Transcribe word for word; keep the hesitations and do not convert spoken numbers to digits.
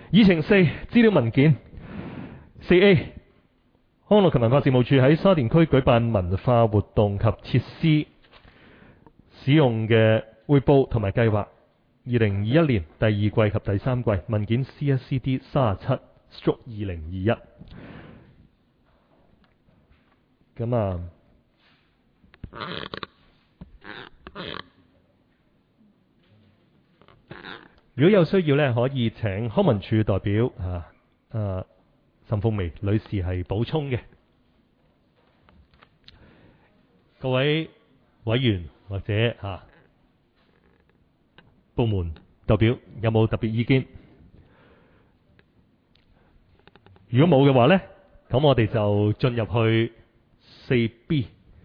議程四，資料文件。四 A， 康樂及文化事務處喺沙田區舉辦文化活動及設施使用嘅匯報同埋計劃。二零二一年第二季及第三季文件 C 一 C D 三十七 /二零二一。咁啊，如果有需要咧，可以請康文署代表啊啊岑鳳薇女士係補充嘅。各位委員或者啊部門代表有冇特別意見？如果冇嘅話呢，咁我哋就進入去四 B。